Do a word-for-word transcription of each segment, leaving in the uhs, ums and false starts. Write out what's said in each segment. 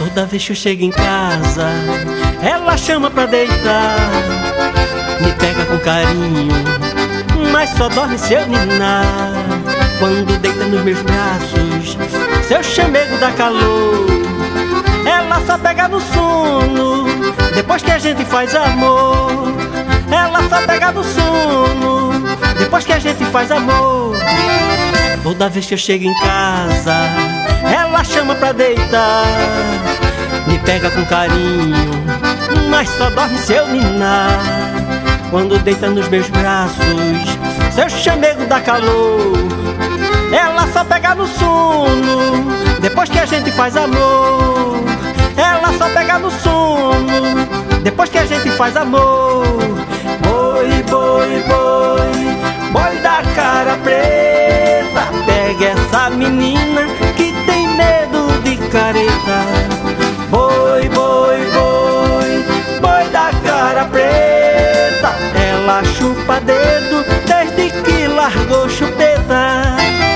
Toda vez que eu chego em casa, ela chama pra deitar, me pega com carinho, mas só dorme se eu ninar. Quando deita nos meus braços, seu chamego dá calor. Ela só pega no sono, depois que a gente faz amor. Ela só pega no sono, depois que a gente faz amor. Toda vez que eu chego em casa, ela chama pra deitar, me pega com carinho, mas só dorme se eu ninar. Quando deita nos meus braços, seu chamego dá calor. Ela só pega no sono, depois que a gente faz amor. Ela só pega no sono, depois que a gente faz amor. Boi, boi, boi, boi da cara preta, pega essa menina que tem medo de careta. Boi, boi, boi, boi da cara preta, ela chupa dedo desde que largou chupeta.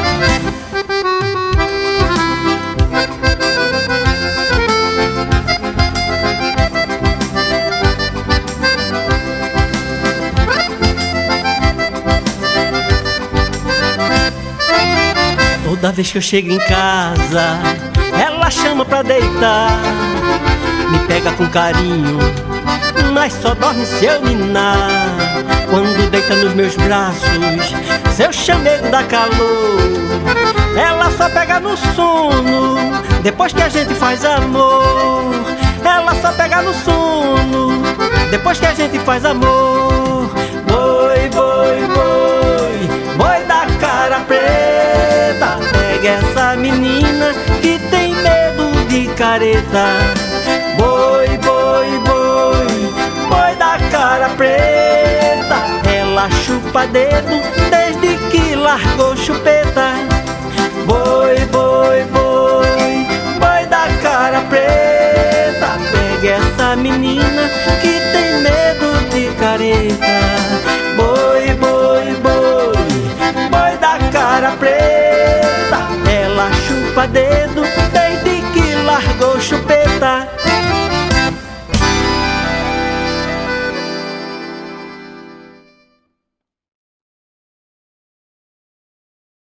Toda vez que eu chego em casa, ela chama pra deitar, me pega com carinho, mas só dorme se eu ninar. Quando deita nos meus braços, seu chamego dá calor. Ela só pega no sono, depois que a gente faz amor. Ela só pega no sono, depois que a gente faz amor. Boi, boi, boi, boi da cara preta, pega essa menina que tem medo de careta. Boi, boi, boi, boi da cara preta, ela chupa dedo desde que largou chupeta. Boi, boi, boi, boi da cara preta, pega essa menina que tem medo de careta. Boi, boi, boi, boi da cara preta, ela chupa dedo desde que largou chupeta.